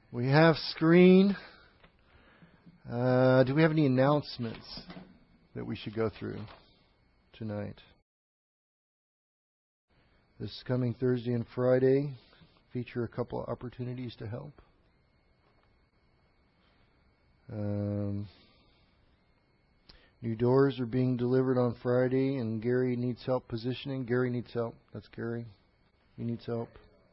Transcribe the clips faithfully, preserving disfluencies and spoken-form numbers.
We have screen. Uh, do we have any announcements that we should go through tonight? This coming Thursday and Friday feature a couple of opportunities to help. Um, new doors are being delivered on Friday, and Gary needs help positioning. Gary needs help. That's Gary. He needs help.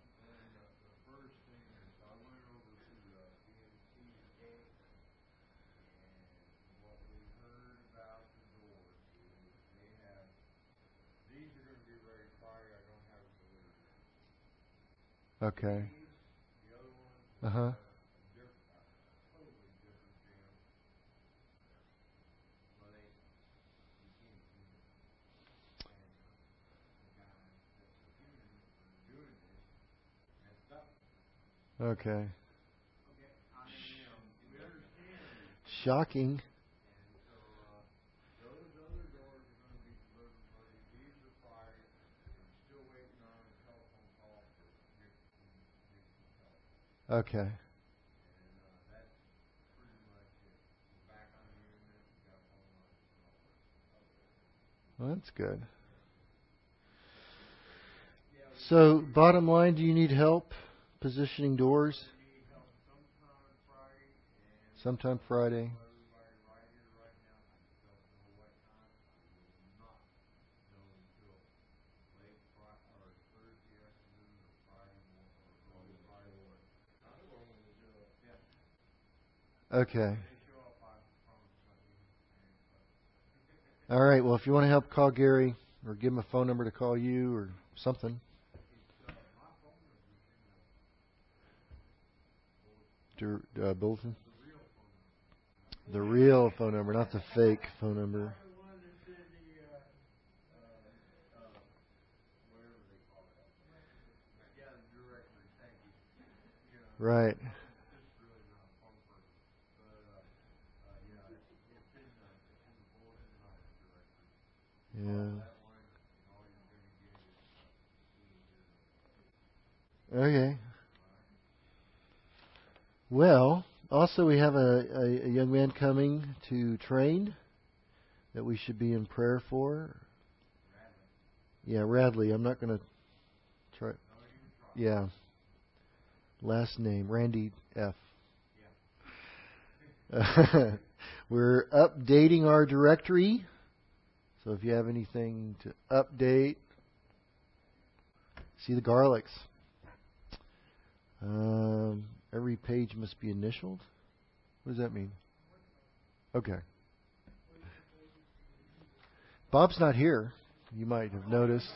Okay. Uh huh. Okay. Shocking. Okay. Well, that's good. So, bottom line, do you need help positioning doors? Sometime Friday. Okay. All right. Well, if you want to help, call Gary or give him a phone number to call you or something. Uh, bulletin. The real phone number, not the fake phone number. Right. Yeah. Okay. Well, also we have a, a, a young man coming to train that we should be in prayer for. Yeah, Radley. I'm not going to try. Yeah. Last name, Randy F. Uh, we're updating our directory. So if you have anything to update, see the garlics. Um, every page must be initialed. What does that mean? Okay. Bob's not here. You might have noticed.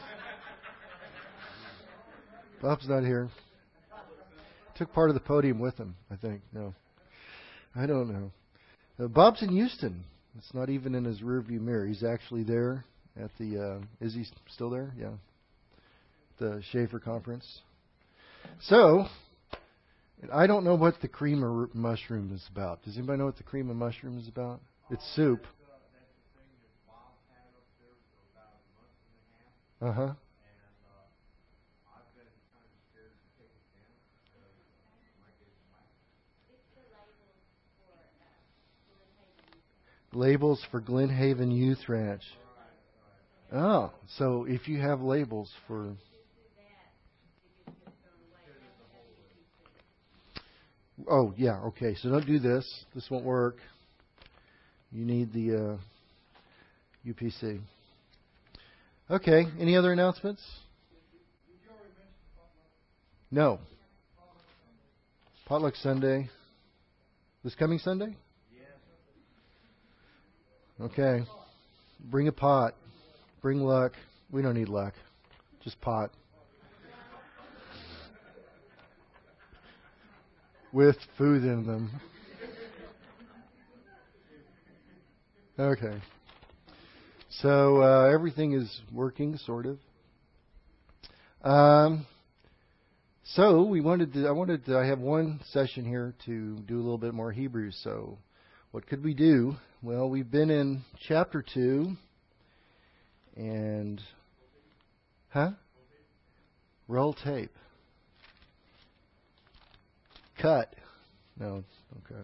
Bob's not here. Took part of the podium with him, I think. No. I don't know. Uh, Bob's in Houston. It's not even in his rearview mirror. He's actually there at the, uh, is he still there? Yeah. The Schaefer conference. So, I don't know what the cream of mushroom is about. Does anybody know what the cream of mushroom is about? It's soup. Uh-huh. Labels for Glen Haven Youth Ranch. Oh, so if you have labels for... Oh, yeah, okay. So don't do this. This won't work. You need the uh, U P C. Okay, any other announcements? No. Potluck Sunday. This coming Sunday? Okay. Bring a pot. Bring luck. We don't need luck. Just pot. With food in them. Okay. So uh, everything is working, sort of. Um, so we wanted to. I wanted to. I have one session here to do a little bit more Hebrew. So, what could we do? Well, we've been in chapter two, and huh? Roll tape. Cut. No, okay.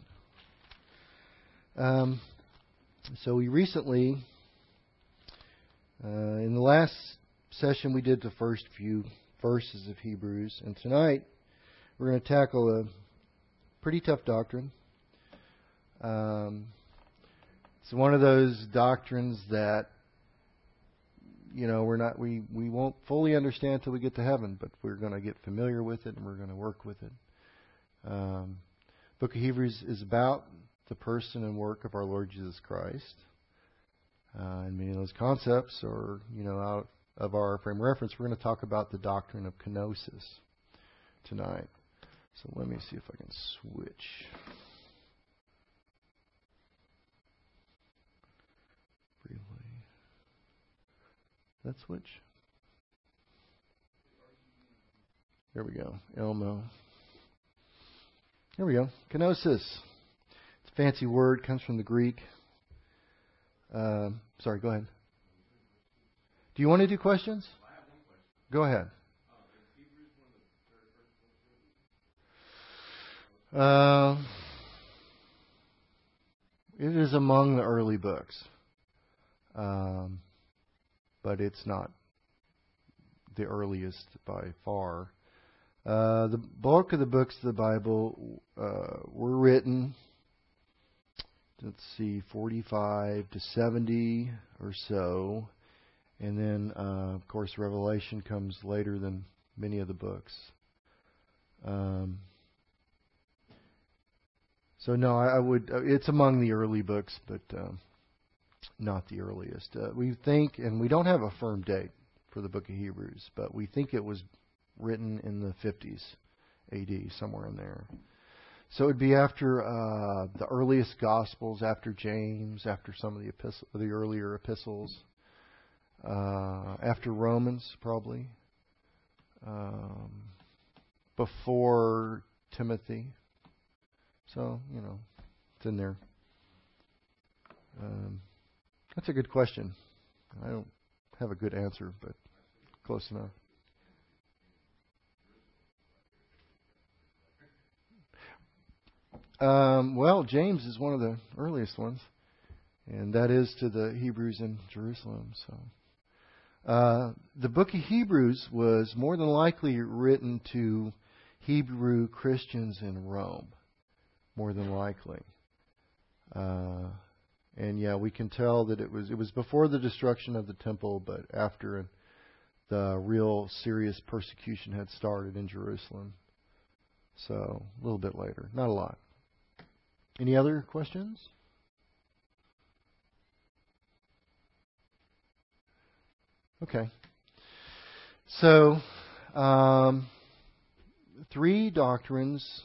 Um, so we recently, uh, in the last session, we did the first few verses of Hebrews, and tonight we're going to tackle a pretty tough doctrine. Um, it's one of those doctrines that, you know, we're not we, we won't fully understand until we get to heaven, but we're going to get familiar with it and we're going to work with it. Um, Book of Hebrews is about the person and work of our Lord Jesus Christ. Uh, and many of those concepts are, you know, out of our frame of reference. We're going to talk about the doctrine of kenosis tonight. So let me see if I can switch. Briefly. That switch? There we go. Elmo. There we go. Kenosis. It's a fancy word. Comes from the Greek. Uh, sorry, go ahead. Do you want to do questions? I have one question. Go ahead. Uh, is Hebrews one of the very first books? Uh, it is among the early books. Um, but it's not the earliest by far. Uh, the bulk of the books of the Bible uh, were written, let's see, forty-five to seventy or so. And then, uh, of course, Revelation comes later than many of the books. Um, so, no, I, I would. It's among the early books, but um, not the earliest. Uh, we think, and we don't have a firm date for the book of Hebrews, but we think it was written in the fifties A D, somewhere in there. So it would be after uh, the earliest Gospels, after James, after some of the epistle, the earlier epistles, uh, after Romans, probably, um, before Timothy. So, you know, it's in there. Um, that's a good question. I don't have a good answer, but close enough. Um, well, James is one of the earliest ones, and that is to the Hebrews in Jerusalem. So, uh, the book of Hebrews was more than likely written to Hebrew Christians in Rome, more than likely. Uh, and yeah, we can tell that it was it was before the destruction of the temple, but after the real serious persecution had started in Jerusalem. So, a little bit later, not a lot. Any other questions? Okay. So, um, three doctrines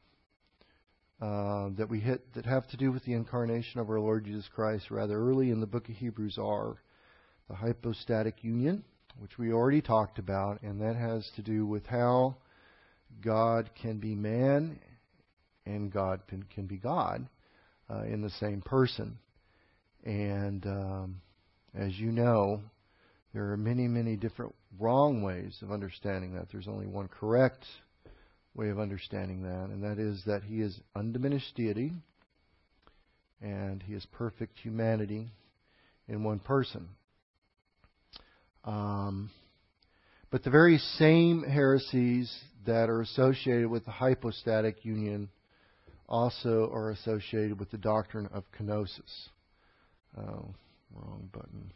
uh, that we hit that have to do with the incarnation of our Lord Jesus Christ rather early in the book of Hebrews are the hypostatic union, which we already talked about, and that has to do with how God can be man and God can, can be God uh, in the same person. And um, as you know, there are many, many different wrong ways of understanding that. There's only one correct way of understanding that, and that is that He is undiminished deity and He is perfect humanity in one person. Um, but the very same heresies that are associated with the hypostatic union also are associated with the doctrine of kenosis. Oh, wrong button.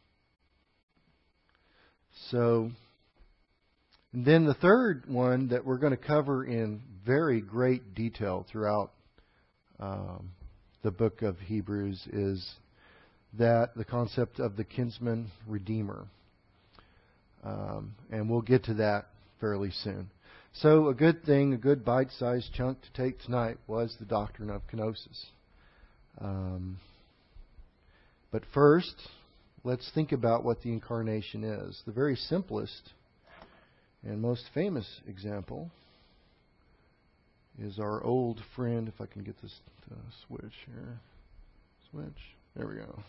So, and then the third one that we're going to cover in very great detail throughout um, the book of Hebrews is that the concept of the kinsman redeemer. Um, and we'll get to that fairly soon. So a good thing, a good bite-sized chunk to take tonight was the doctrine of kenosis. Um, but first, let's think about what the incarnation is. The very simplest and most famous example is our old friend, if I can get this to switch here. Switch. There we go.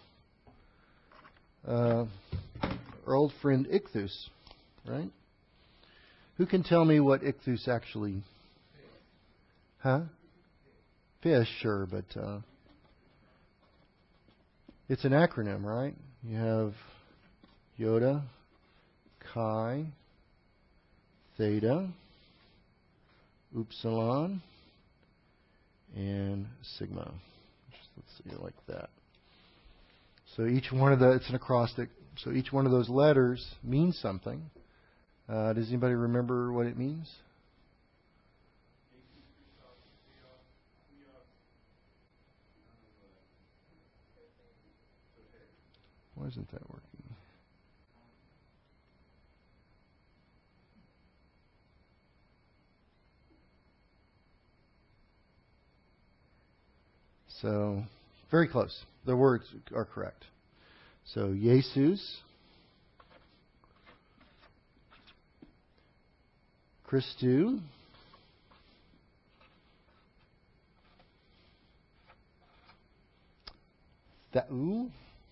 Uh, our old friend Ichthus, right? Who can tell me what Ichthus actually... Huh? fish, sure, but uh, it's an acronym, right? You have Yoda, Chi, Theta, Upsilon, and Sigma. Just, let's see, like that. So each one of the, it's an acrostic, so each one of those letters means something. Uh, does anybody remember what it means? Why isn't that working? So, very close. The words are correct. So, Jesus, Christou, Theou,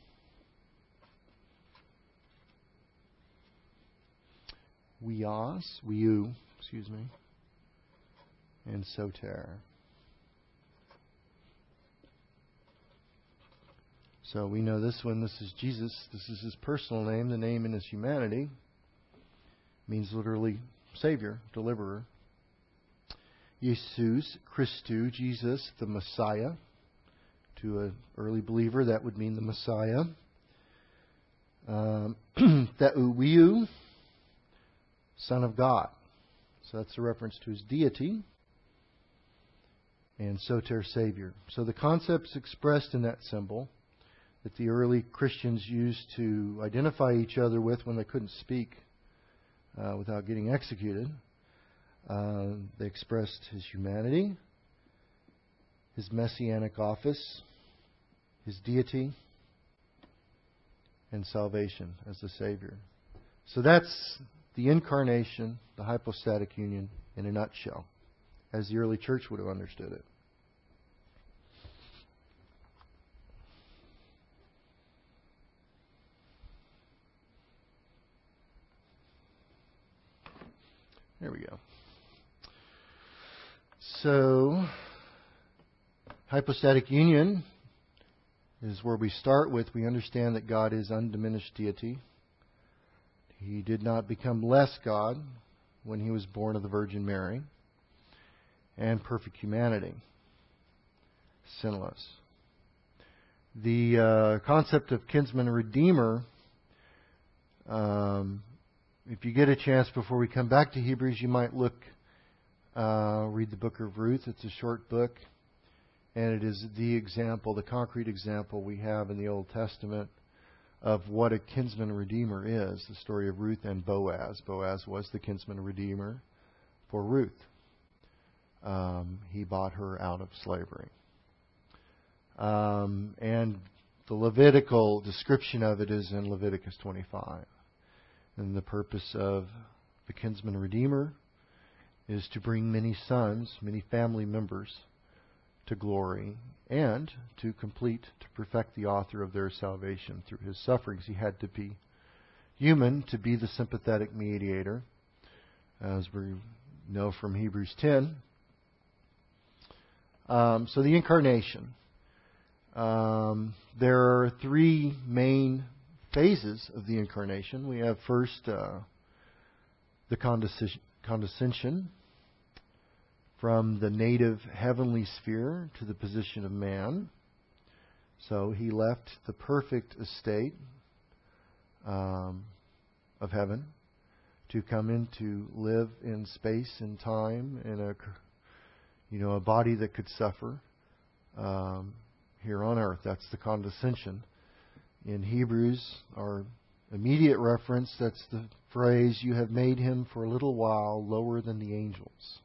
Weos, Weu, excuse me, and Soter. So we know this one, this is Jesus, this is his personal name, the name in his humanity. Means literally Savior, Deliverer. Jesus, Christou, Jesus, the Messiah. To an early believer, that would mean the Messiah. Um, Theou, Weu, Son of God. So that's a reference to his deity. And Soter, Savior. So the concepts expressed in that symbol that the early Christians used to identify each other with when they couldn't speak uh, without getting executed. Uh, they expressed his humanity, his messianic office, his deity, and salvation as the Savior. So that's the incarnation, the hypostatic union, in a nutshell, as the early church would have understood it. There we go. So, hypostatic union is where we start with. We understand that God is undiminished deity. He did not become less God when he was born of the Virgin Mary. And perfect humanity. Sinless. The uh, concept of kinsman redeemer, um, if you get a chance before we come back to Hebrews, you might look, uh, read the book of Ruth. It's a short book. And it is the example, the concrete example we have in the Old Testament of what a kinsman redeemer is. The story of Ruth and Boaz. Boaz was the kinsman redeemer for Ruth. Um, he bought her out of slavery. Um, and the Levitical description of it is in Leviticus twenty-five. And the purpose of the kinsman redeemer is to bring many sons, many family members to glory, and to complete, to perfect the author of their salvation through his sufferings. He had to be human to be the sympathetic mediator, as we know from Hebrews ten. Um, so the incarnation. Um, there are three main phases of the incarnation. We have first uh, the condescension, condescension from the native heavenly sphere to the position of man. So he left the perfect estate um, of heaven to come in to live in space and time in a, you know, a body that could suffer um, here on earth. That's the condescension. In Hebrews, our immediate reference, that's the phrase, "You have made him for a little while lower than the angels."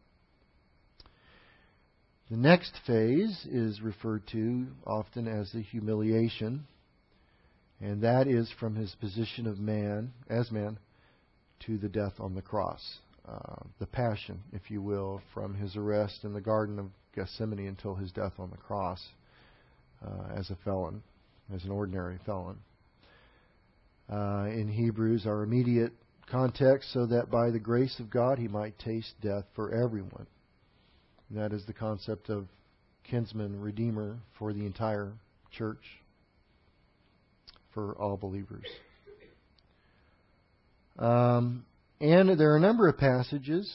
The next phase is referred to often as the humiliation, and that is from his position of man, as man, to the death on the cross. Uh, the passion, if you will, from his arrest in the Garden of Gethsemane until his death on the cross uh, as a felon, as an ordinary felon. Uh, in Hebrews, our immediate context, so that by the grace of God he might taste death for everyone. And that is the concept of kinsman redeemer for the entire church, for all believers. Um, and there are a number of passages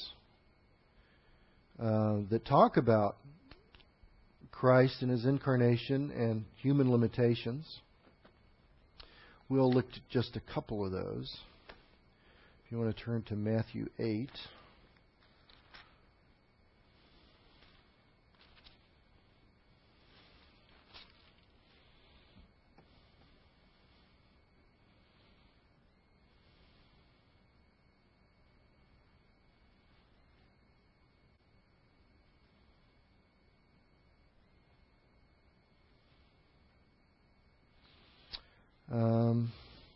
uh, that talk about Christ and His incarnation and human limitations. We'll look at just a couple of those. If you want to turn to Matthew eight. Um,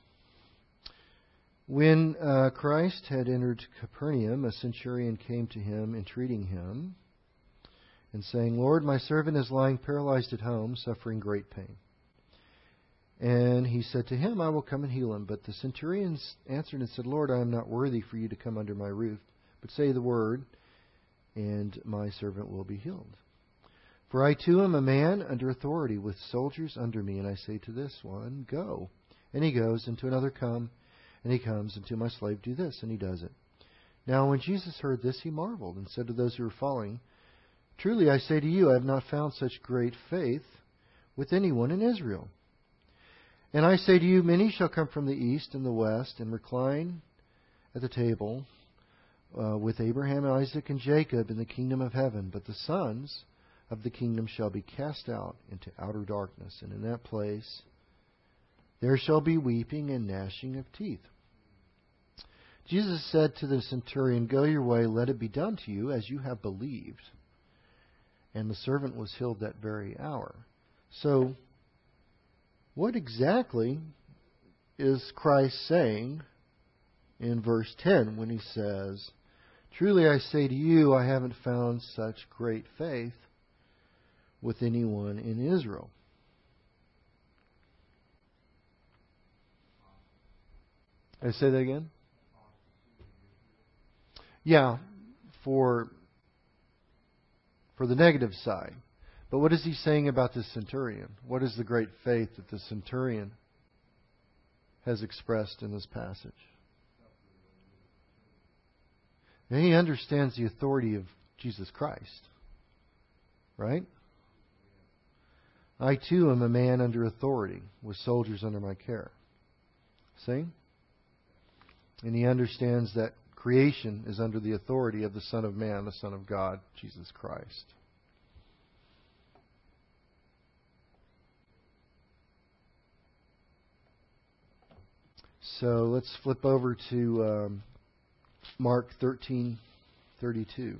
when uh, Christ had entered Capernaum, a centurion came to him, entreating him, and saying, Lord, my servant is lying paralyzed at home, suffering great pain. And he said to him, I will come and heal him. But the centurion answered and said, Lord, I am not worthy for you to come under my roof, but say the word, and my servant will be healed. For I too am a man under authority, with soldiers under me, and I say to this one, go. And he goes, and to another, come. And he comes, and to my slave, do this. And he does it. Now when Jesus heard this, he marveled, and said to those who were following, truly I say to you, I have not found such great faith with anyone in Israel. And I say to you, many shall come from the east and the west, and recline at the table uh, with Abraham, Isaac, and Jacob in the kingdom of heaven. But the sons of the kingdom shall be cast out into outer darkness, and in that place there shall be weeping and gnashing of teeth. Jesus said to the centurion, go your way, let it be done to you as you have believed. And the servant was healed that very hour. So, what exactly is Christ saying in verse ten when He says, truly I say to you, I haven't found such great faith with anyone in Israel? I say that again? Yeah, for for the negative side. But what is He saying about the centurion? What is the great faith that the centurion has expressed in this passage? And he understands the authority of Jesus Christ. Right? I too am a man under authority, with soldiers under my care. See? And he understands that creation is under the authority of the Son of Man, the Son of God, Jesus Christ. So let's flip over to um, Mark thirteen thirty-two.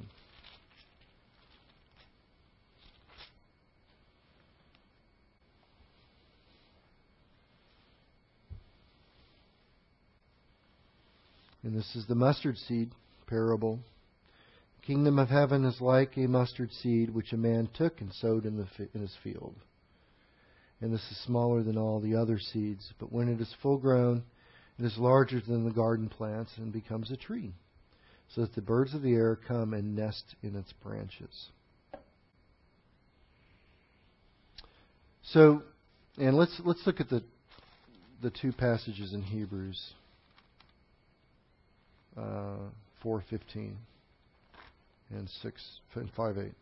And this is the mustard seed parable. The kingdom of heaven is like a mustard seed which a man took and sowed in, the, in his field. And this is smaller than all the other seeds, but when it is full grown, it is larger than the garden plants and becomes a tree, so that the birds of the air come and nest in its branches. So, and let's let's look at the the two passages in Hebrews. Uh, four fifteen and six and five eight.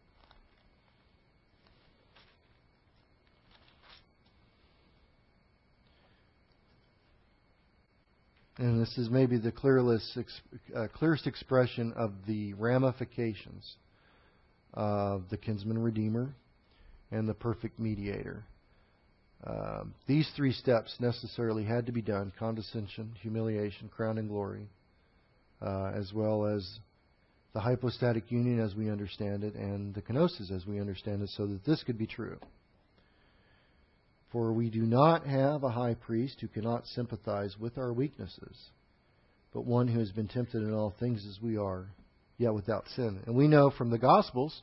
And this is maybe the clearest, uh, clearest expression of the ramifications of the kinsman redeemer and the perfect mediator. Uh, these three steps necessarily had to be done: condescension, humiliation, crown, and glory. Uh, as well as the hypostatic union as we understand it, and the kenosis as we understand it, so that this could be true. For we do not have a high priest who cannot sympathize with our weaknesses, but one who has been tempted in all things as we are, yet without sin. And we know from the Gospels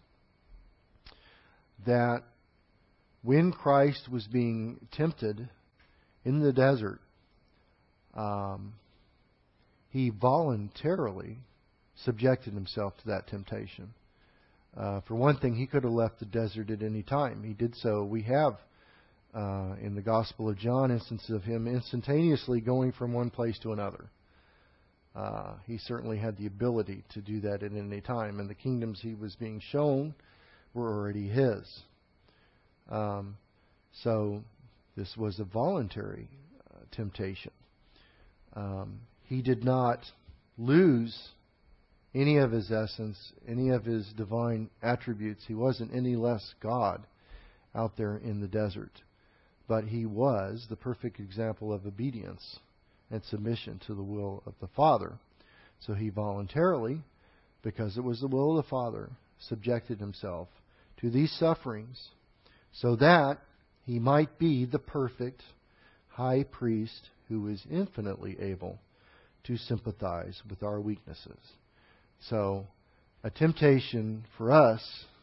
that when Christ was being tempted in the desert, um, He voluntarily subjected Himself to that temptation. Uh, for one thing, he could have left the desert at any time. He did so. We have uh, in the Gospel of John instances of him instantaneously going from one place to another. Uh, he certainly had the ability to do that at any time, and the kingdoms he was being shown were already his. Um, so this was a voluntary uh, temptation. Um, he did not lose any of his essence, any of his divine attributes. He wasn't any less God out there in the desert. But he was the perfect example of obedience and submission to the will of the Father. So he voluntarily, because it was the will of the Father, subjected himself to these sufferings so that he might be the perfect high priest who is infinitely able to sympathize with our weaknesses. So, a temptation for us,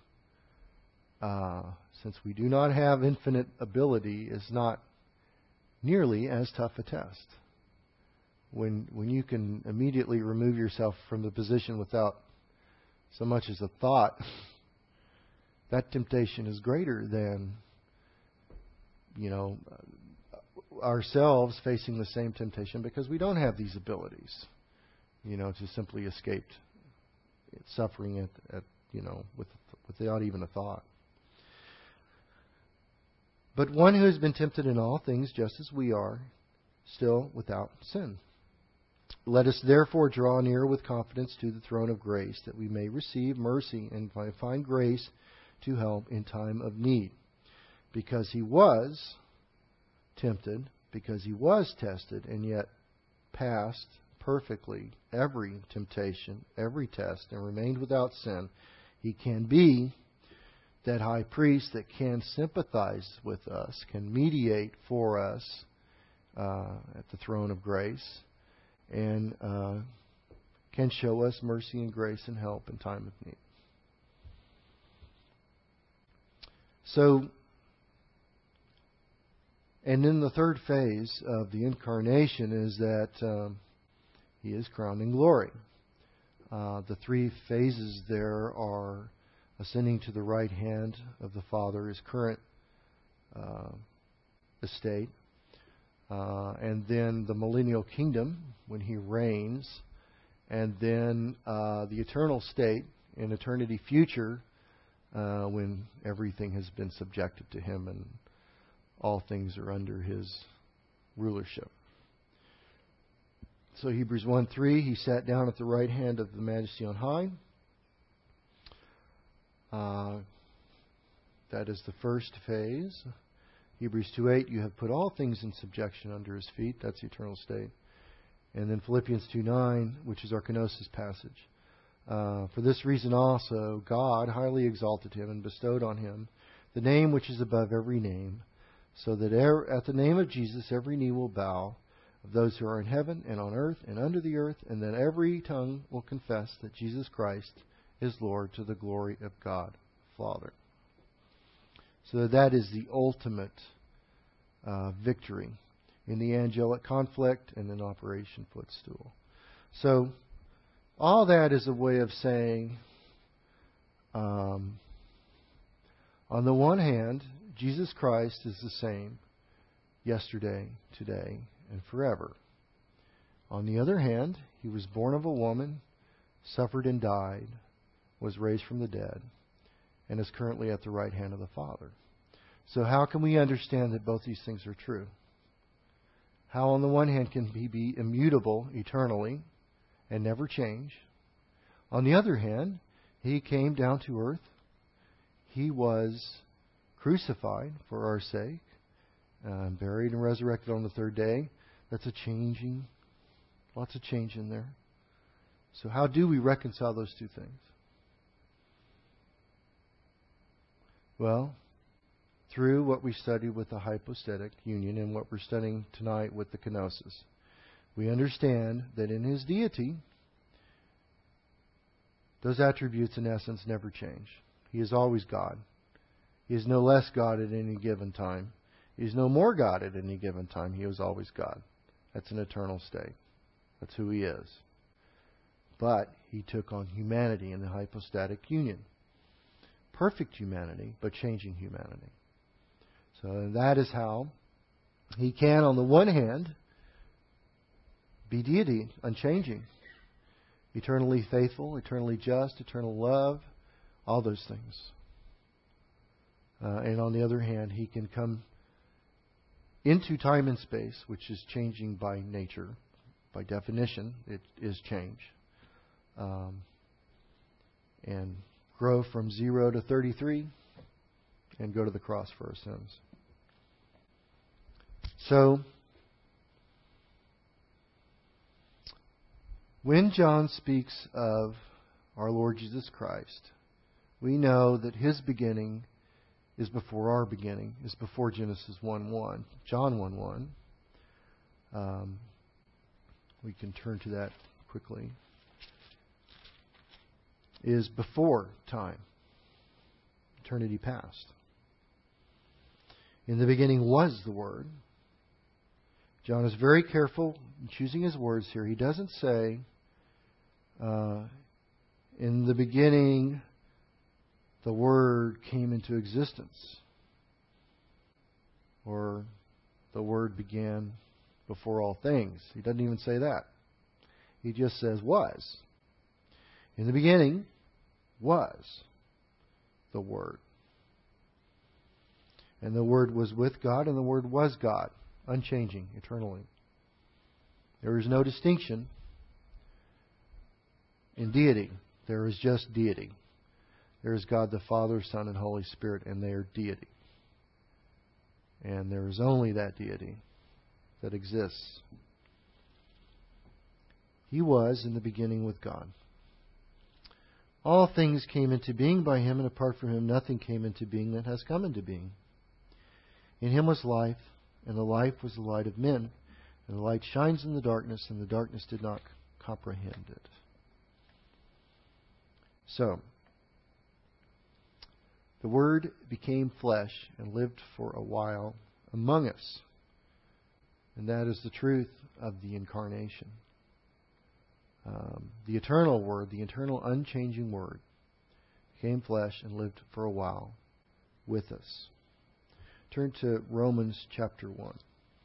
uh, since we do not have infinite ability, is not nearly as tough a test. When when you can immediately remove yourself from the position without so much as a thought, that temptation is greater than, you know, ourselves facing the same temptation because we don't have these abilities, you know, to simply escape suffering at, at you know, with, without even a thought. But one who has been tempted in all things, just as we are, still without sin. Let us therefore draw near with confidence to the throne of grace, that we may receive mercy and find grace to help in time of need. Because he was tempted, because he was tested, and yet passed perfectly every temptation, every test, and remained without sin, he can be that high priest that can sympathize with us, can mediate for us uh, at the throne of grace, and uh, can show us mercy and grace and help in time of need. So, and then the third phase of the incarnation is that um, He is crowned in glory. Uh, the three phases there are ascending to the right hand of the Father, His current uh, estate, uh, and then the millennial kingdom when He reigns, and then uh, the eternal state in eternity future uh, when everything has been subjected to Him and all things are under His rulership. So Hebrews one three, He sat down at the right hand of the Majesty on high. Uh, that is the first phase. Hebrews two eight, you have put all things in subjection under His feet. That's the eternal state. And then Philippians two nine, which is our kenosis passage. Uh, For this reason also, God highly exalted Him and bestowed on Him the name which is above every name, so that er- at the name of Jesus every knee will bow, of those who are in heaven and on earth and under the earth, and that every tongue will confess that Jesus Christ is Lord, to the glory of God Father. So that is the ultimate uh, victory in the angelic conflict and in Operation Footstool. So all that is a way of saying, um, on the one hand, Jesus Christ is the same yesterday, today, and forever. On the other hand, He was born of a woman, suffered and died, was raised from the dead, and is currently at the right hand of the Father. So how can we understand that both these things are true? How on the one hand can He be immutable eternally and never change? On the other hand, He came down to earth. He was crucified for our sake, uh, buried and resurrected on the third day. That's a changing, lots of change in there. So how do we reconcile those two things? Well, through what we studied with the hypostatic union and what we're studying tonight with the kenosis. We understand that in His deity, those attributes in essence never change. He is always God. He is no less God at any given time. He is no more God at any given time. He is always God. That's an eternal state. That's who He is. But He took on humanity in the hypostatic union. perfect humanity, but changing humanity. So that is how He can, on the one hand, be deity, unchanging, eternally faithful, eternally just, eternal love, all those things. Uh, and on the other hand, He can come into time and space, which is changing by nature. By definition, it is change. Um, and grow from zero to thirty-three and go to the cross for our sins. So, when John speaks of our Lord Jesus Christ, we know that His beginning is before our beginning, is before Genesis one one. John one one. Um, we can turn to that quickly. Is before time, eternity past. In the beginning was the Word. John is very careful in choosing his words here. He doesn't say, uh, in the beginning the Word came into existence, or the Word began before all things. He doesn't even say that. He just says was. In the beginning was the Word. And the Word was with God, and the Word was God, unchanging, eternally. There is no distinction in deity. There is just deity. There is God the Father, Son, and Holy Spirit, and they are deity. And there is only that deity that exists. He was in the beginning with God. All things came into being by Him, and apart from Him nothing came into being that has come into being. In Him was life, and the life was the light of men. And the light shines in the darkness, and the darkness did not comprehend it. So, the Word became flesh and lived for a while among us. And that is the truth of the Incarnation. Um, the eternal Word, the eternal unchanging Word, became flesh and lived for a while with us. Turn to Romans chapter one.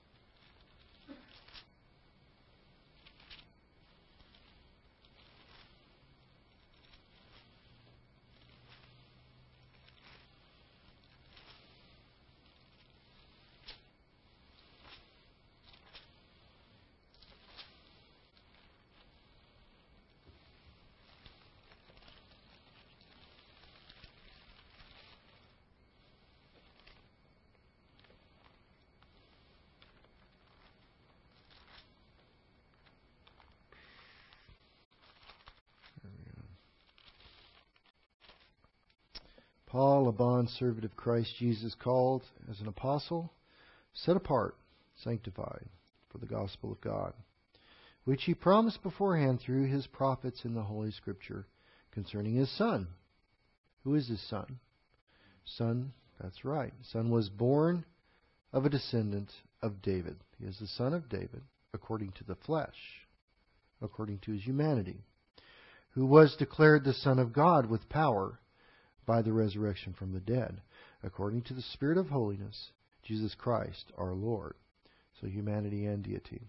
Paul, a bondservant of Christ Jesus, called as an apostle, set apart, sanctified for the gospel of God, which He promised beforehand through His prophets in the Holy Scripture concerning His Son. Who is His Son? Son, that's right. Son was born of a descendant of David. He is the son of David according to the flesh, according to His humanity, who was declared the Son of God with power by the resurrection from the dead, according to the Spirit of holiness, Jesus Christ our Lord. So humanity and deity.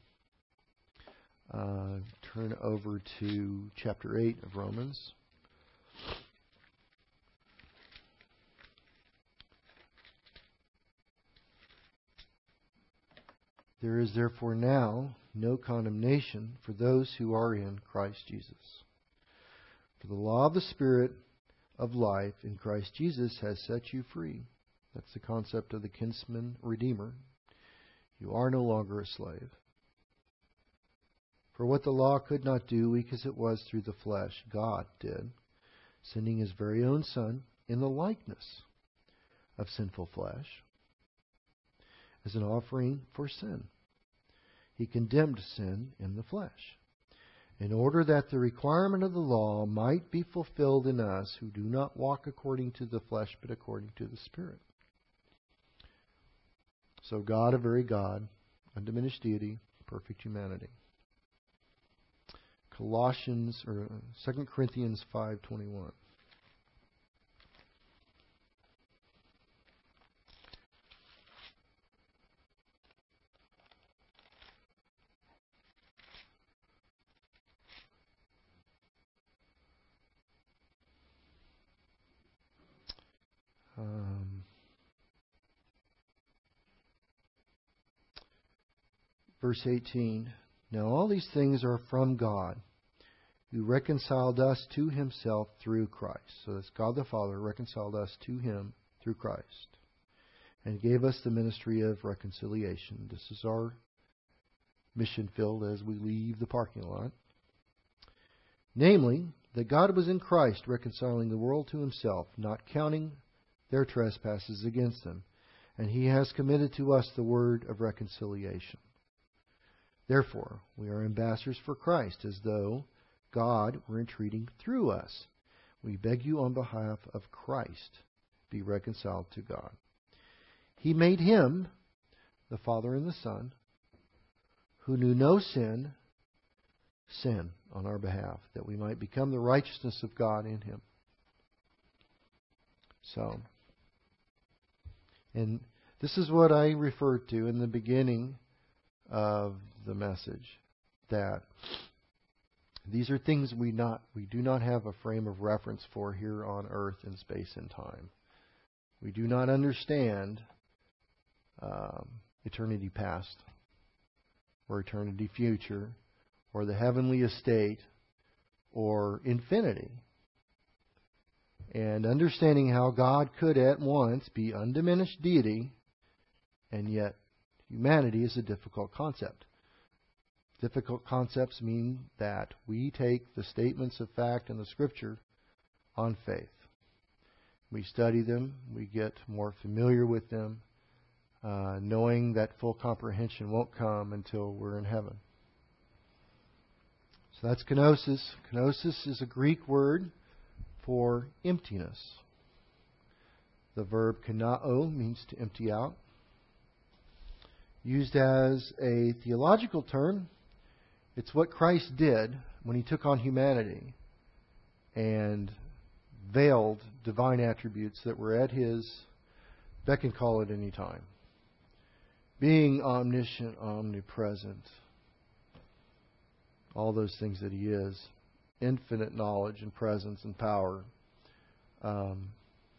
Uh, turn over to chapter eight of Romans. There is therefore now no condemnation for those who are in Christ Jesus. For the law of the Spirit of life in Christ Jesus has set you free. That's the concept of the kinsman redeemer. You are no longer a slave. For what the law could not do, weak as it was through the flesh, God did, sending His very own Son in the likeness of sinful flesh as an offering for sin. He condemned sin in the flesh, in order that the requirement of the law might be fulfilled in us who do not walk according to the flesh, but according to the Spirit. So God, a very God, undiminished deity, perfect humanity. Colossians or Second Corinthians five twenty-one. Um, verse eighteen. Now all these things are from God, who reconciled us to Himself through Christ. So that's God the Father reconciled us to Him through Christ, and gave us the ministry of reconciliation. This is our mission field as we leave the parking lot. Namely, that God was in Christ reconciling the world to Himself, not counting their trespasses against them. And He has committed to us the word of reconciliation. Therefore, we are ambassadors for Christ, as though God were entreating through us. We beg you on behalf of Christ, be reconciled to God. He made Him, the Father and the Son, who knew no sin, sin on our behalf, that we might become the righteousness of God in Him. So, and this is what I referred to in the beginning of the message, that these are things we not we do not have a frame of reference for here on earth in space and time. We do not understand um, eternity past or eternity future or the heavenly estate or infinity. And understanding how God could at once be undiminished deity and yet humanity is a difficult concept. Difficult concepts mean that we take the statements of fact in the Scripture on faith. We study them, we get more familiar with them, uh, knowing that full comprehension won't come until we're in heaven. So that's kenosis. Kenosis is a Greek word for emptiness. The verb kenao means to empty out. Used as a theological term, it's what Christ did when He took on humanity and veiled divine attributes that were at His beck and call at any time. Being omniscient, omnipresent, all those things that He is, infinite knowledge and presence and power, um,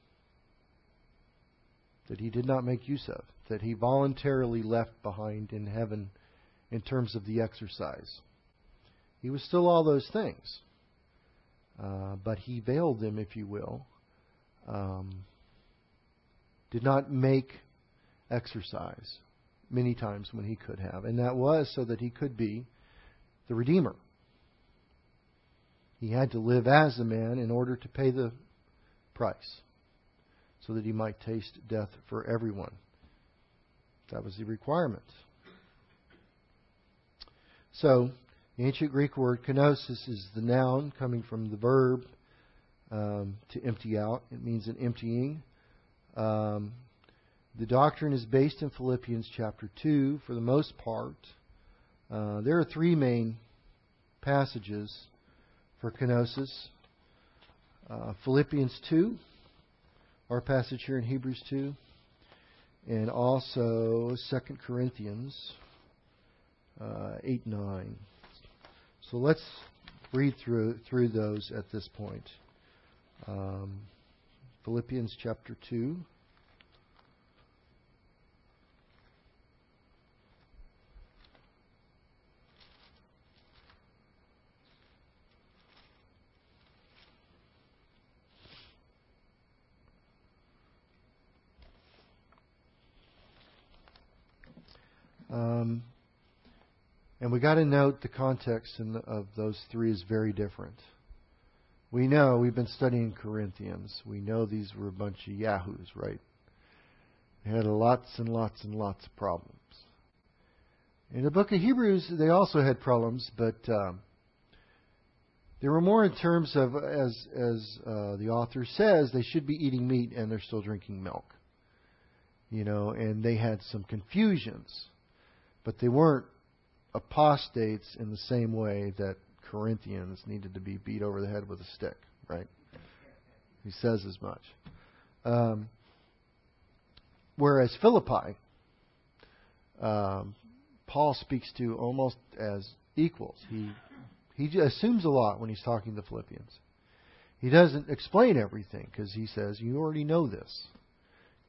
that He did not make use of, that He voluntarily left behind in heaven in terms of the exercise. He was still all those things, uh, but He veiled them, if you will. Um, did not make exercise many times when He could have, and that was so that He could be the Redeemer. He had to live as a man in order to pay the price, so that He might taste death for everyone. That was the requirement. So, the ancient Greek word kenosis is the noun coming from the verb um, to empty out. It means an emptying. Um, the doctrine is based in Philippians chapter two for the most part. Uh, there are three main passages for kenosis. Uh, Philippians two, our passage here in Hebrews two, and also Second Corinthians uh, eight, nine. So let's read through through those at this point. Um, Philippians chapter two. Um, and we got to note the context in the, of those three is very different. We know, we've been studying Corinthians. We know these were a bunch of yahoos, right? They had lots and lots and lots of problems. In the book of Hebrews, they also had problems, but um, they were more in terms of, as as uh, the author says, they should be eating meat and they're still drinking milk. You know, and they had some confusions. But they weren't apostates in the same way that Corinthians needed to be beat over the head with a stick, right? He says as much. Um, whereas Philippi, um, Paul speaks to almost as equals. He he assumes a lot when he's talking to Philippians. He doesn't explain everything because he says, you already know this.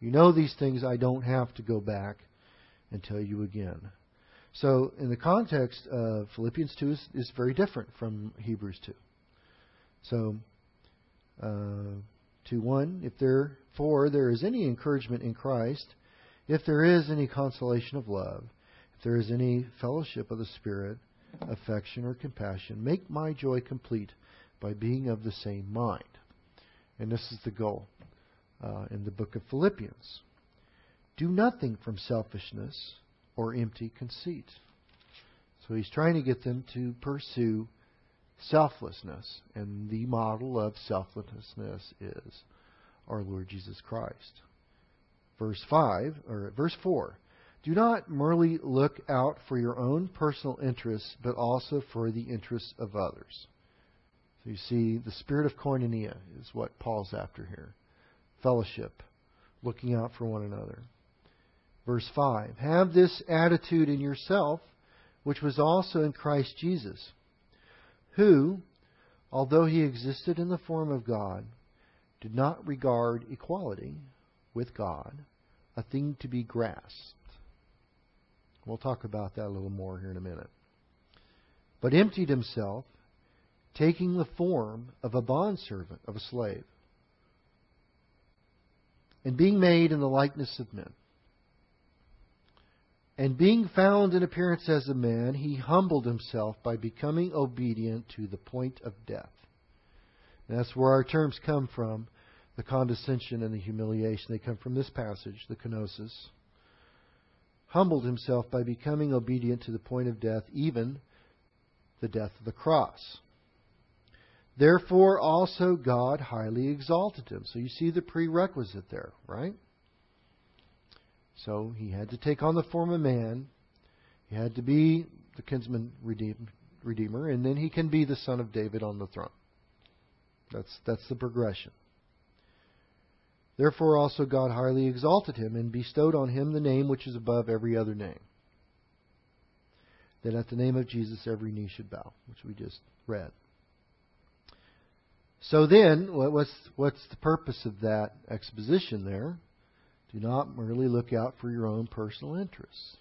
You know these things. I don't have to go back and tell you again. So in the context of Philippians two is, is very different from Hebrews two. So uh, two one, if therefore there is any encouragement in Christ, if there is any consolation of love, if there is any fellowship of the Spirit, affection or compassion, make my joy complete by being of the same mind. And this is the goal uh, in the book of Philippians. Do nothing from selfishness or empty conceit. So he's trying to get them to pursue selflessness. And the model of selflessness is our Lord Jesus Christ. Verse five, or verse four. Do not merely look out for your own personal interests, but also for the interests of others. So you see, the spirit of koinonia is what Paul's after here. Fellowship, looking out for one another. Verse five. Have this attitude in yourself, which was also in Christ Jesus, who, although he existed in the form of God, did not regard equality with God a thing to be grasped. We'll talk about that a little more here in a minute. But emptied himself, taking the form of a bondservant, of a slave, and being made in the likeness of men. And being found in appearance as a man, he humbled himself by becoming obedient to the point of death. And that's where our terms come from, the condescension and the humiliation. They come from this passage, the kenosis. Humbled himself by becoming obedient to the point of death, even the death of the cross. Therefore also God highly exalted him. So you see the prerequisite there, right? So he had to take on the form of man. He had to be the kinsman redeemer. And then he can be the son of David on the throne. That's, that's the progression. Therefore also God highly exalted him and bestowed on him the name which is above every other name. That at the name of Jesus every knee should bow, which we just read. So then, what's, what's the purpose of that exposition there? Do not merely look out for your own personal interests.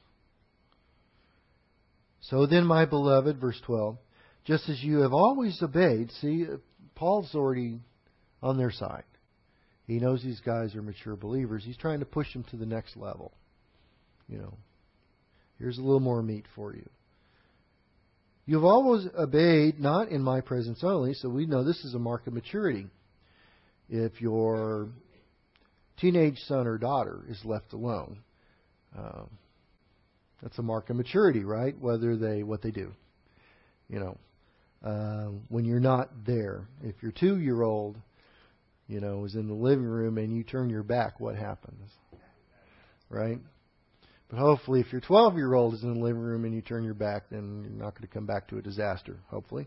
So then, my beloved, verse twelve, just as you have always obeyed, see, Paul's already on their side. He knows these guys are mature believers. He's trying to push them to the next level. You know, here's a little more meat for you. You have always obeyed, not in my presence only, so we know this is a mark of maturity. If your teenage son or daughter is left alone, uh, that's a mark of maturity, right? Whether they, what they do. You know, uh, when you're not there. If your two-year-old, you know, is in the living room and you turn your back, what happens? Right? But hopefully if your twelve-year-old is in the living room and you turn your back, then you're not going to come back to a disaster, hopefully.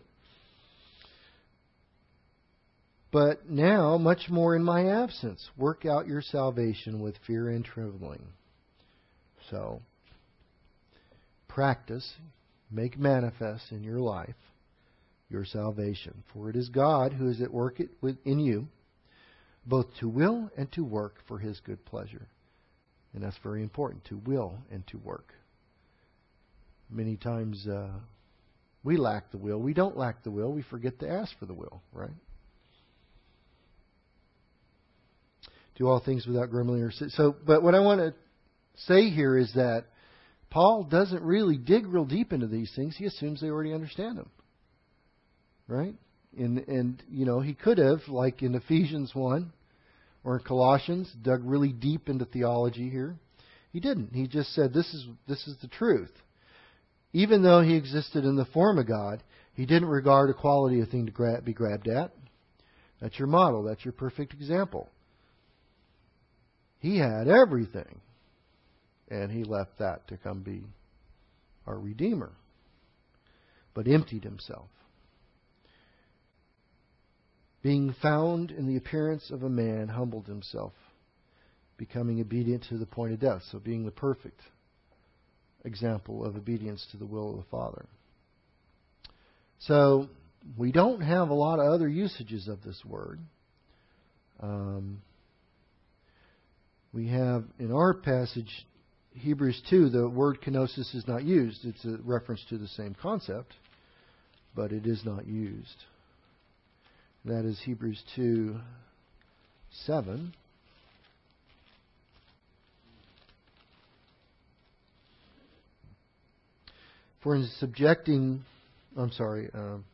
But now, much more in my absence, work out your salvation with fear and trembling. So, practice, make manifest in your life your salvation. For it is God who is at work in you, both to will and to work for His good pleasure. And that's very important, to will and to work. Many times uh, we lack the will. We don't lack the will. We forget to ask for the will, right? Do all things without grumbling or sin. So, but what I want to say here is that Paul doesn't really dig real deep into these things. He assumes they already understand them, right? And and you know he could have, like in Ephesians one or in Colossians, dug really deep into theology here. He didn't. He just said this is this is the truth. Even though he existed in the form of God, he didn't regard equality a thing to grab, be grabbed at. That's your model. That's your perfect example. He had everything. And he left that to come be our Redeemer. But emptied himself. Being found in the appearance of a man, humbled himself. Becoming obedient to the point of death. So being the perfect example of obedience to the will of the Father. So we don't have a lot of other usages of this word. Um... We have in our passage, Hebrews two, the word kenosis is not used. It's a reference to the same concept, but it is not used. That is Hebrews two seven. For in subjecting, I'm sorry, um,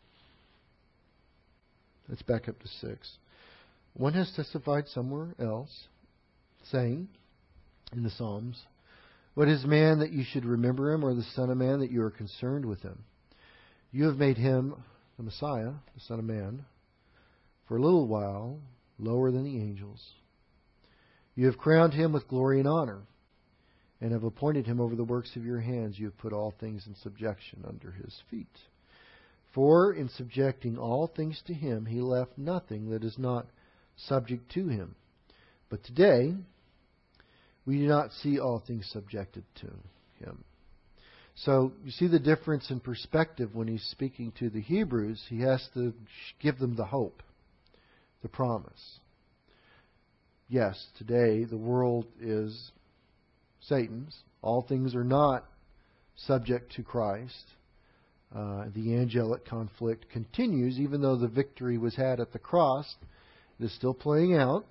let's back up to six. One has testified somewhere else, saying in the Psalms, "What is man that you should remember him, or the Son of Man that you are concerned with him? You have made him, the Messiah, the Son of Man, for a little while lower than the angels. You have crowned him with glory and honor, and have appointed him over the works of your hands. You have put all things in subjection under his feet. For in subjecting all things to him, he left nothing that is not subject to him. But today, we do not see all things subjected to him." So you see the difference in perspective when he's speaking to the Hebrews. He has to give them the hope, the promise. Yes, today the world is Satan's. All things are not subject to Christ. Uh, the angelic conflict continues, even though the victory was had at the cross. It is still playing out.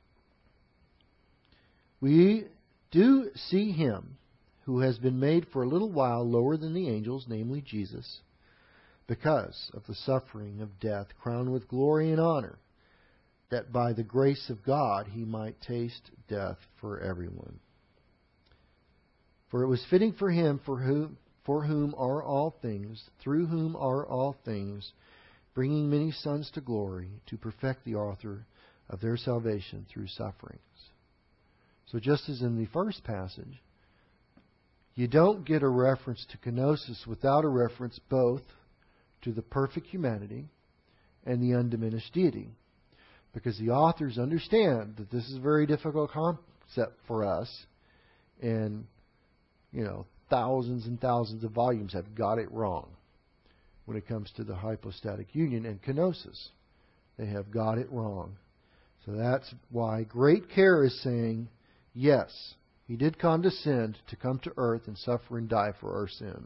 We do see him who has been made for a little while lower than the angels, namely Jesus, because of the suffering of death, crowned with glory and honor, that by the grace of God he might taste death for everyone. For it was fitting for him for whom, for whom are all things, through whom are all things, bringing many sons to glory, to perfect the author of their salvation through sufferings. So just as in the first passage, you don't get a reference to kenosis without a reference both to the perfect humanity and the undiminished deity. Because the authors understand that this is a very difficult concept for us, and you know, thousands and thousands of volumes have got it wrong when it comes to the hypostatic union and kenosis. They have got it wrong. So that's why great care is saying, yes, he did condescend to come to earth and suffer and die for our sins.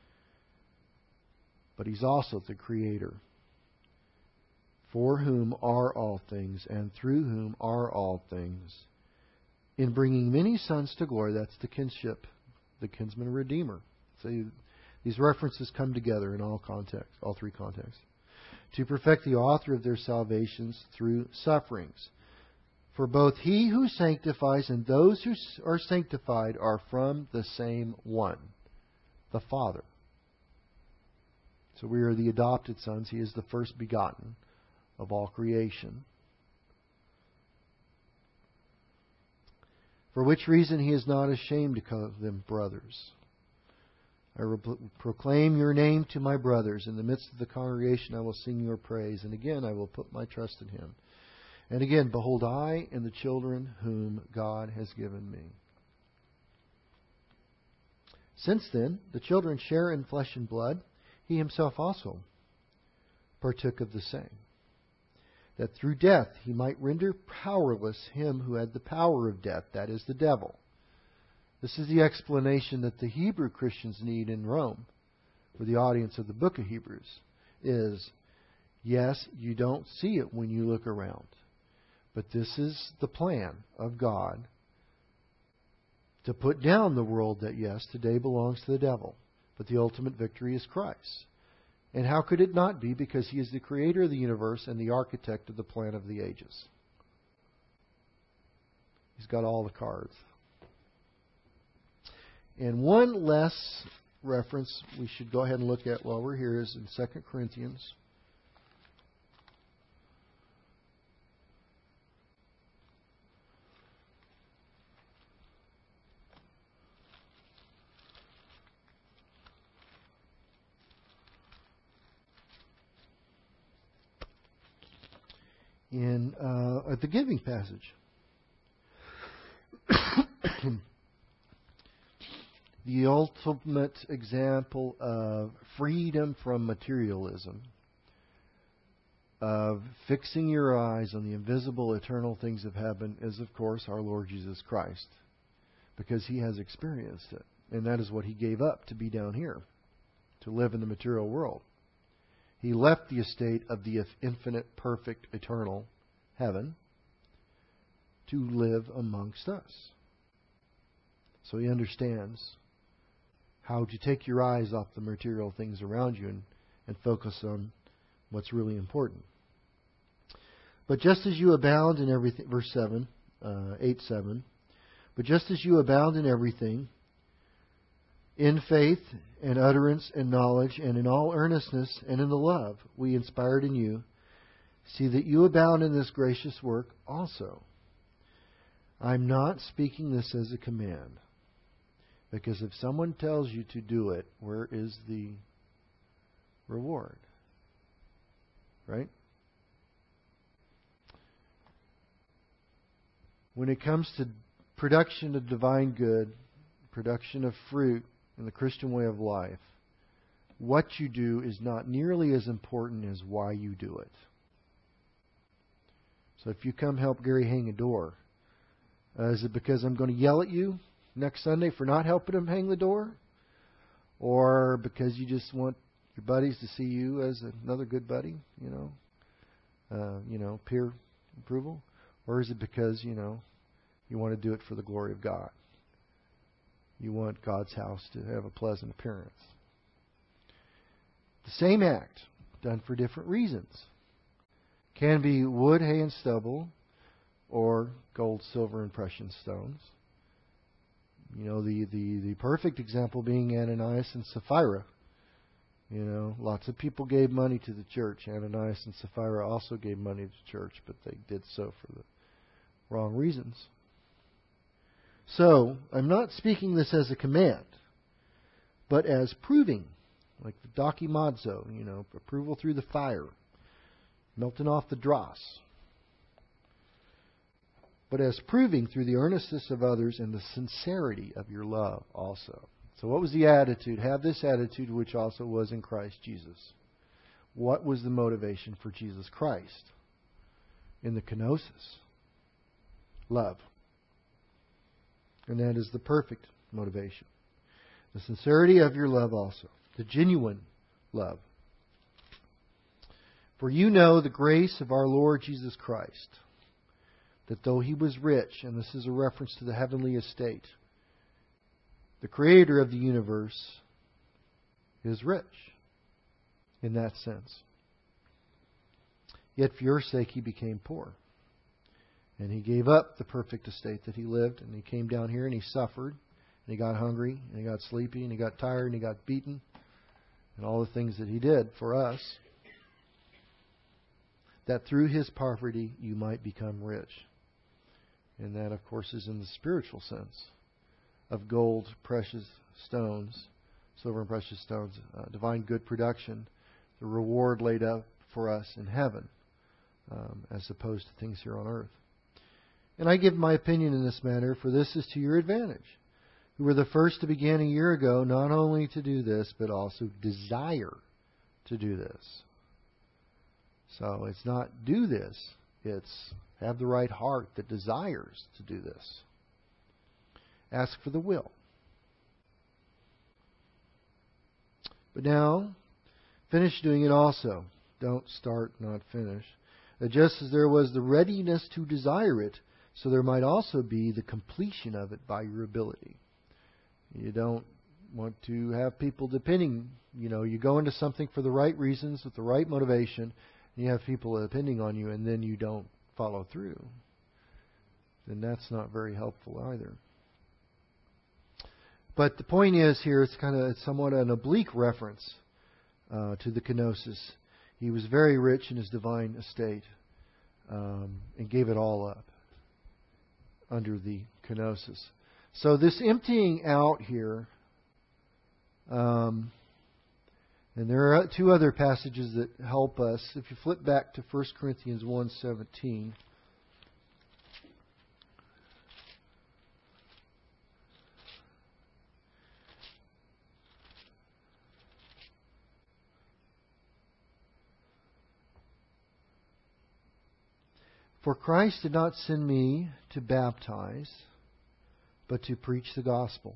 But he's also the Creator, for whom are all things, and through whom are all things. In bringing many sons to glory, that's the kinship, the kinsman and redeemer. So these references come together in all contexts, all three contexts. To perfect the author of their salvations through sufferings. For both he who sanctifies and those who are sanctified are from the same one, the Father. So we are the adopted sons. He is the first begotten of all creation. For which reason he is not ashamed to call them brothers. I will proclaim your name to my brothers. In the midst of the congregation I will sing your praise. And again I will put my trust in him. And again, behold, I and the children whom God has given me. Since then, the children share in flesh and blood. He himself also partook of the same, that through death he might render powerless him who had the power of death, that is, the devil. This is the explanation that the Hebrew Christians need in Rome, for the audience of the book of Hebrews, is, yes, you don't see it when you look around, but this is the plan of God to put down the world that, yes, today belongs to the devil, but the ultimate victory is Christ. And how could it not be? Because he is the creator of the universe and the architect of the plan of the ages. He's got all the cards. And one less reference we should go ahead and look at while we're here is in Second Corinthians. In uh, at the giving passage. The ultimate example of freedom from materialism. of fixing your eyes on the invisible, eternal things of heaven is, of course, our Lord Jesus Christ, because He has experienced it. And that is what He gave up to be down here, to live in the material world. He left the estate of the infinite, perfect, eternal heaven to live amongst us. So He understands how to take your eyes off the material things around you and, and focus on what's really important. But just as you abound in everything, verse seven, uh, eight seven, but just as you abound in everything, in faith and utterance and knowledge and in all earnestness and in the love we inspired in you, see that you abound in this gracious work also. I'm not speaking this as a command, because if someone tells you to do it, where is the reward? Right? When it comes to production of divine good, production of fruit in the Christian way of life, what you do is not nearly as important as why you do it. So if you come help Gary hang a door, uh, is it because I'm going to yell at you next Sunday for not helping him hang the door? Or because you just want your buddies to see you as another good buddy, you know, uh, you know, peer approval? Or is it because, you know, you want to do it for the glory of God? You want God's house to have a pleasant appearance. The same act, done for different reasons, can be wood, hay, and stubble, or gold, silver, and precious stones. You know, the, the, the perfect example being Ananias and Sapphira. You know, lots of people gave money to the church. Ananias and Sapphira also gave money to the church, but they did so for the wrong reasons. So, I'm not speaking this as a command, but as proving, like the dokimazo, you know, approval through the fire, melting off the dross. But as proving through the earnestness of others and the sincerity of your love also. So what was the attitude? Have this attitude which also was in Christ Jesus. What was the motivation for Jesus Christ in the kenosis? Love. And that is the perfect motivation. The sincerity of your love also. The genuine love. For you know the grace of our Lord Jesus Christ, that though He was rich, and this is a reference to the heavenly estate, the Creator of the universe is rich in that sense. Yet for your sake He became poor. And He gave up the perfect estate that He lived, and He came down here and He suffered, and He got hungry, and He got sleepy, and He got tired, and He got beaten, and all the things that He did for us, that through His poverty you might become rich. And that, of course, is in the spiritual sense of gold, precious stones, silver and precious stones, uh, divine good production, the reward laid up for us in heaven, um, as opposed to things here on earth. And I give my opinion in this matter, for this is to your advantage, who were the first to begin a year ago, not only to do this, but also desire to do this. So it's not do this, it's have the right heart that desires to do this. Ask for the will. But now, finish doing it also. Don't start, not finish. Just as there was the readiness to desire it, so there might also be the completion of it by your ability. You don't want to have people depending, you know, you go into something for the right reasons, with the right motivation, and you have people depending on you, and then you don't follow through. Then that's not very helpful either. But the point is here, it's kind of it's somewhat an oblique reference uh, to the kenosis. He was very rich in his divine estate um, and gave it all up under the kenosis. So this emptying out here, um, and there are two other passages that help us. If you flip back to First Corinthians one seventeen. For Christ did not send me to baptize, but to preach the gospel.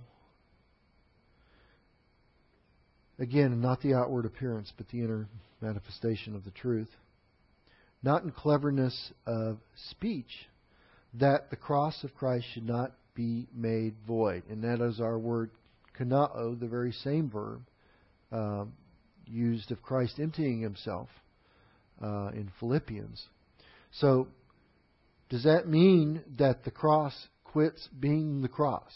Again, not the outward appearance, but the inner manifestation of the truth. Not in cleverness of speech, that the cross of Christ should not be made void. And that is our word kanao, the very same verb um, used of Christ emptying Himself uh, in Philippians. So, does that mean that the cross quits being the cross?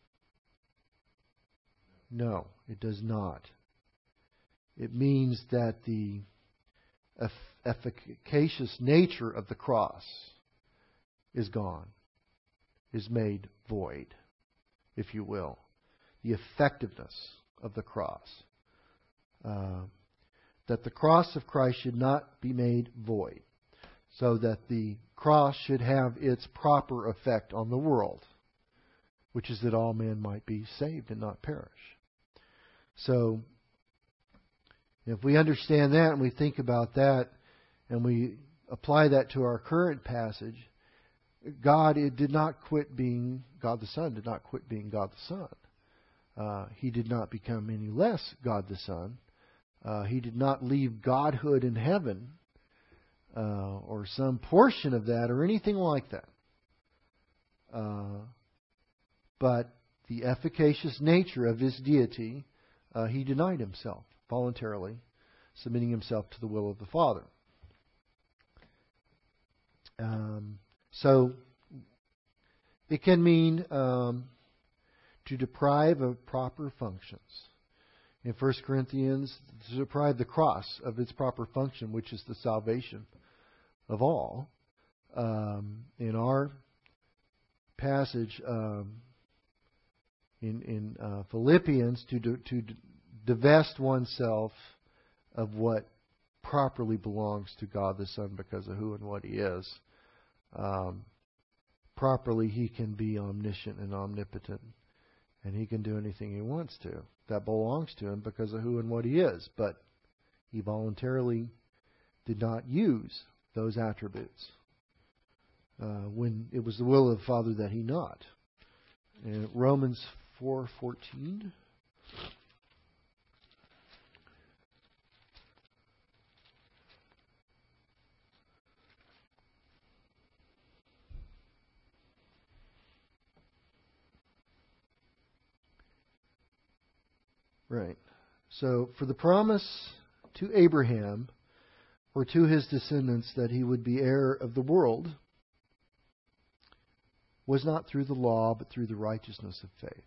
No, it does not. It means that the efficacious nature of the cross is gone, is made void, if you will. The effectiveness of the cross. Uh, that the cross of Christ should not be made void. So that the cross should have its proper effect on the world, which is that all men might be saved and not perish. So, if we understand that and we think about that and we apply that to our current passage, God it did not quit being, God the Son did not quit being God the Son. Uh, he did not become any less God the Son. Uh, he did not leave Godhood in heaven uh, or some portion of that or anything like that. Uh, but the efficacious nature of His deity, uh, He denied Himself voluntarily, submitting Himself to the will of the Father. Um, so, it can mean um, to deprive of proper functions. In First Corinthians, to deprive the cross of its proper function, which is the salvation of all. Um, in our passage um, in, in uh, Philippians, to, to divest oneself of what properly belongs to God the Son because of who and what He is. Um, properly, He can be omniscient and omnipotent. And He can do anything He wants to. That belongs to Him because of who and what He is. But He voluntarily did not use those attributes uh, when it was the will of the Father that He not. In Romans four fourteen. Right. So, for the promise to Abraham, or to his descendants, that he would be heir of the world, was not through the law, but through the righteousness of faith.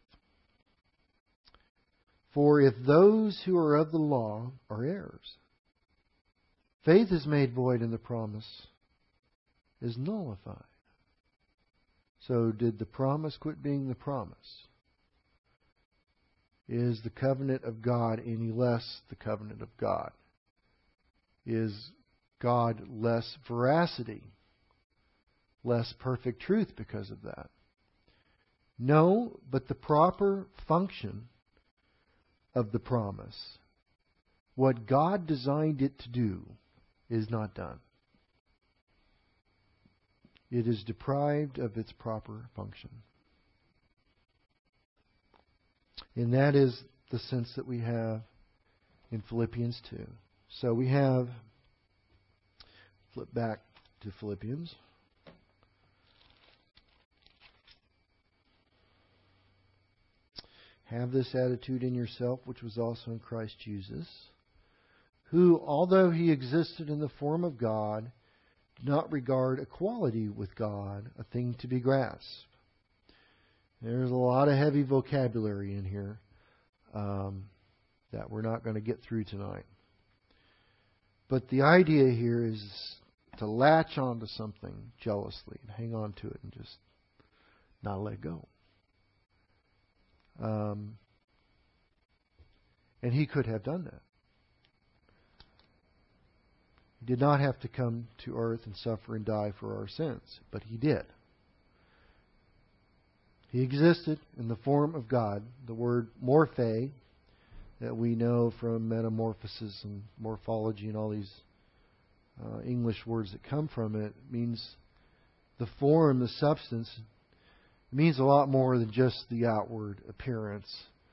For if those who are of the law are heirs, faith is made void and the promise is nullified. So, did the promise quit being the promise? Is the covenant of God any less the covenant of God? Is God less veracity, less perfect truth because of that? No, but the proper function of the promise, what God designed it to do, is not done. It is deprived of its proper function. And that is the sense that we have in Philippians two. So we have, flip back to Philippians. Have this attitude in yourself, which was also in Christ Jesus, who, although He existed in the form of God, did not regard equality with God a thing to be grasped. There's a lot of heavy vocabulary in here um, that we're not going to get through tonight. But the idea here is to latch onto something jealously and hang on to it and just not let go. Um, and He could have done that. He did not have to come to earth and suffer and die for our sins, but He did. He existed in the form of God. The word morphe, that we know from metamorphosis and morphology and all these uh, English words that come from it, means the form, the substance, it means a lot more than just the outward appearance.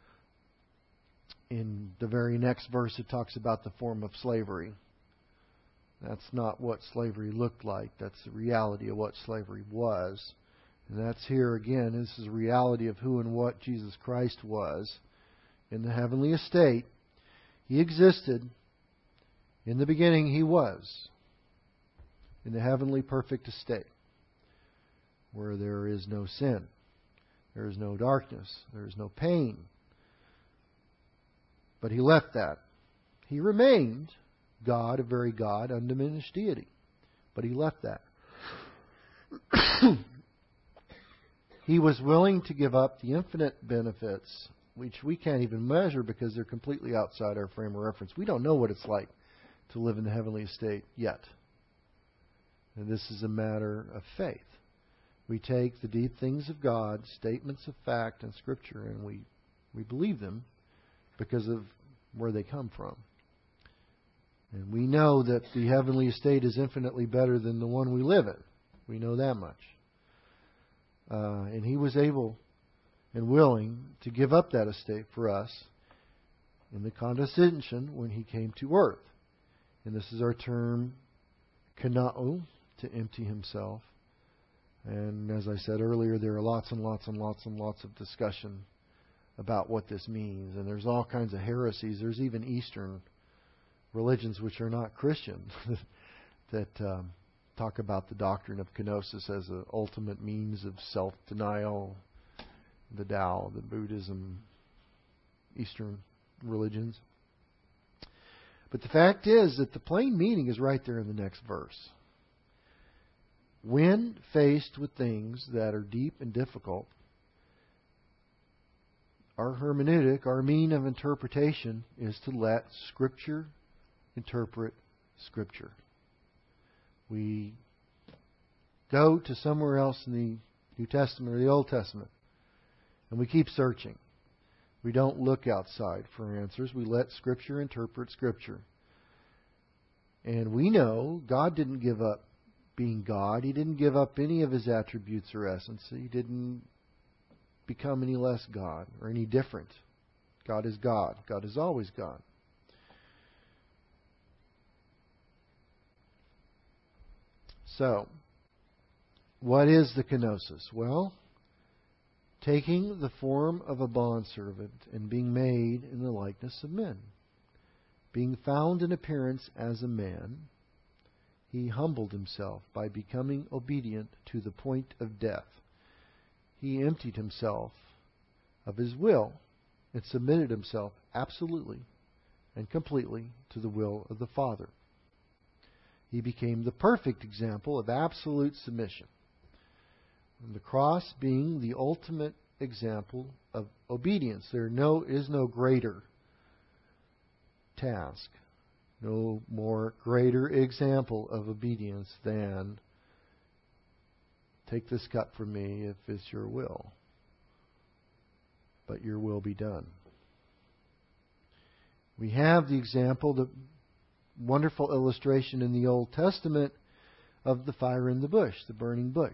In the very next verse, it talks about the form of slavery. That's not what slavery looked like. That's the reality of what slavery was. And that's here again. This is a reality of who and what Jesus Christ was in the heavenly estate. He existed. In the beginning, He was in the heavenly perfect estate, where there is no sin, there is no darkness, there is no pain. But He left that. He remained God, a very God, undiminished deity. But He left that. He was willing to give up the infinite benefits, which we can't even measure because they're completely outside our frame of reference. We don't know what it's like to live in the heavenly estate yet. And this is a matter of faith. We take the deep things of God, statements of fact and Scripture, and we, we believe them because of where they come from. And we know that the heavenly estate is infinitely better than the one we live in. We know that much. Uh, and He was able and willing to give up that estate for us in the condescension when He came to earth. And this is our term, kanao, to empty Himself. And as I said earlier, there are lots and lots and lots and lots of discussion about what this means. And there's all kinds of heresies. There's even Eastern religions which are not Christian that um, talk about the doctrine of kenosis as an ultimate means of self-denial. The Tao, the Buddhism, Eastern religions. But the fact is that the plain meaning is right there in the next verse. When faced with things that are deep and difficult, our hermeneutic, our mean of interpretation, is to let Scripture interpret Scripture. We go to somewhere else in the New Testament or the Old Testament, and we keep searching. We don't look outside for answers. We let Scripture interpret Scripture. And we know God didn't give up being God. He didn't give up any of His attributes or essence. He didn't become any less God or any different. God is God. God is always God. So, what is the kenosis? Well, taking the form of a bondservant and being made in the likeness of men. Being found in appearance as a man, He humbled Himself by becoming obedient to the point of death. He emptied Himself of His will and submitted Himself absolutely and completely to the will of the Father. He became the perfect example of absolute submission. And the cross being the ultimate example of obedience. There no, is no greater task, no more greater example of obedience than take this cup from me if it's your will, but your will be done. We have the example, the wonderful illustration in the Old Testament of the fire in the bush, the burning bush.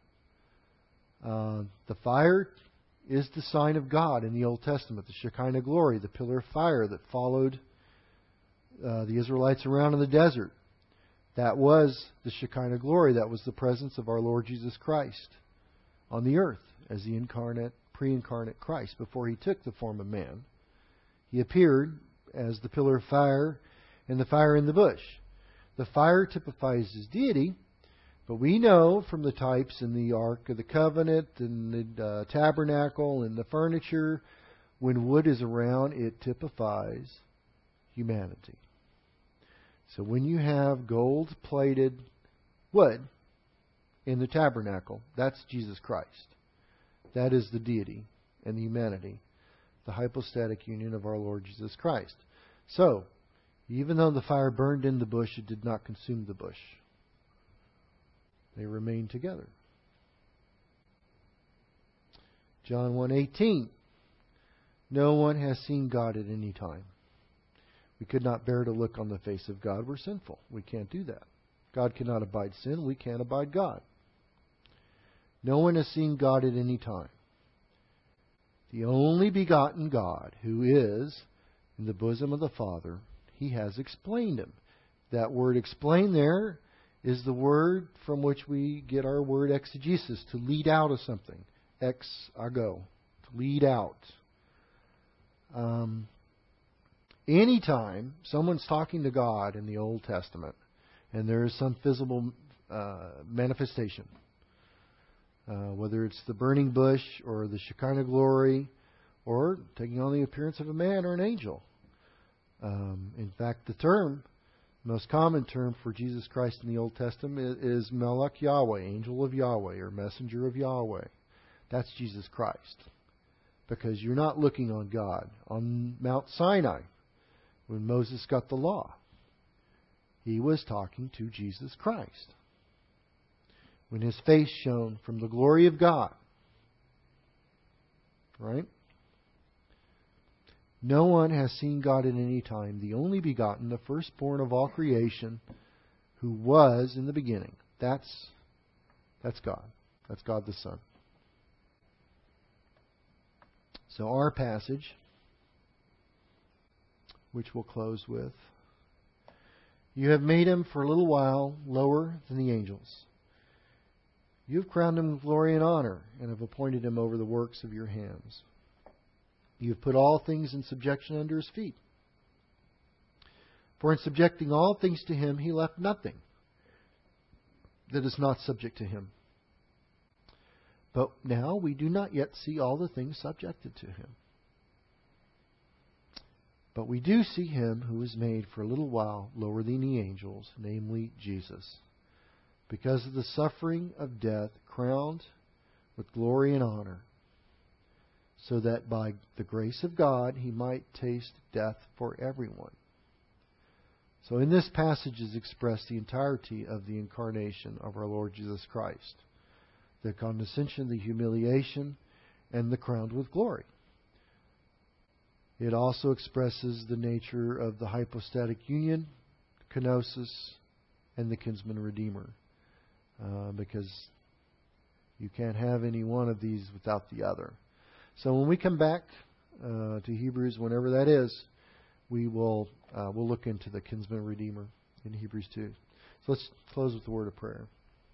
Uh, the fire is the sign of God in the Old Testament, the Shekinah glory, the pillar of fire that followed uh, the Israelites around in the desert. That was the Shekinah glory. That was the presence of our Lord Jesus Christ on the earth as the incarnate, pre-incarnate Christ. Before He took the form of man, He appeared as the pillar of fire and the fire in the bush. The fire typifies His deity, but we know from the types in the Ark of the Covenant and the uh, tabernacle and the furniture, when wood is around, it typifies humanity. So when you have gold-plated wood in the tabernacle, that's Jesus Christ. That is the deity and the humanity, the hypostatic union of our Lord Jesus Christ. So, even though the fire burned in the bush, it did not consume the bush. They remained together. John one eighteen. No one has seen God at any time. We could not bear to look on the face of God. We're sinful. We can't do that. God cannot abide sin. We can't abide God. No one has seen God at any time. The only begotten God, who is in the bosom of the Father, He has explained Him. That word explain there is the word from which we get our word exegesis, to lead out of something. Ex ago, to lead out. Um, anytime someone's talking to God in the Old Testament, and there is some visible uh, manifestation, uh, whether it's the burning bush or the Shekinah glory, or taking on the appearance of a man or an angel. Um, in fact, the term, the most common term for Jesus Christ in the Old Testament is, is Melech Yahweh, angel of Yahweh, or messenger of Yahweh. That's Jesus Christ. Because you're not looking on God. On Mount Sinai, when Moses got the law, he was talking to Jesus Christ. When his face shone from the glory of God. Right? No one has seen God at any time, the only begotten, the firstborn of all creation, who was in the beginning. That's, that's God. That's God the Son. So our passage, which we'll close with, you have made Him for a little while lower than the angels. You have crowned Him with glory and honor, and have appointed Him over the works of your hands. You have put all things in subjection under His feet. For in subjecting all things to Him, He left nothing that is not subject to Him. But now we do not yet see all the things subjected to Him. But we do see Him who is made for a little while lower than the angels, namely Jesus, because of the suffering of death, crowned with glory and honor, so that by the grace of God He might taste death for everyone. So in this passage is expressed the entirety of the incarnation of our Lord Jesus Christ. The condescension, the humiliation, and the crowned with glory. It also expresses the nature of the hypostatic union, kenosis, and the kinsman redeemer. Uh, because you can't have any one of these without the other. So when we come back uh, to Hebrews, whenever that is, we will uh, we'll look into the kinsman redeemer in Hebrews two. So let's close with the word of prayer.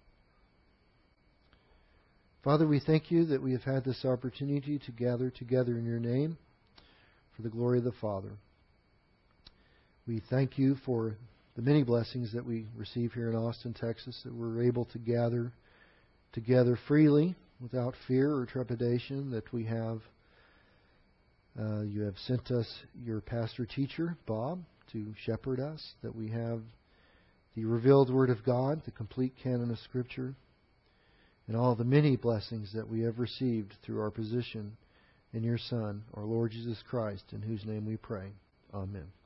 Father, we thank You that we have had this opportunity to gather together in Your name for the glory of the Father. We thank You for the many blessings that we receive here in Austin, Texas, that we're able to gather together freely without fear or trepidation, that we have uh, You have sent us Your pastor teacher, Bob, to shepherd us, that we have the revealed Word of God, the complete canon of Scripture, and all the many blessings that we have received through our position in Your Son, our Lord Jesus Christ, in whose name we pray. Amen.